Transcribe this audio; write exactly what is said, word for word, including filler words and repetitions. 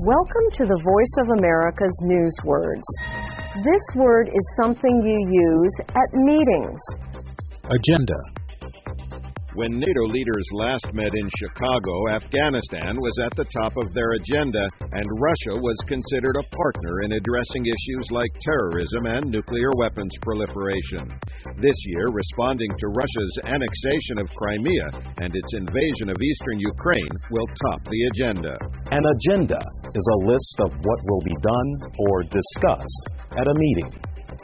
Welcome to the Voice of America's News Words. This word is something you use at meetings. Agenda. When NATO leaders last met in Chicago, Afghanistan was at the top of their agenda, and Russia was considered a partner in addressing issues like terrorism and nuclear weapons proliferation. This year, responding to Russia's annexation of Crimea and its invasion of eastern Ukraine will top the agenda. An agenda is a list of what will be done or discussed at a meeting.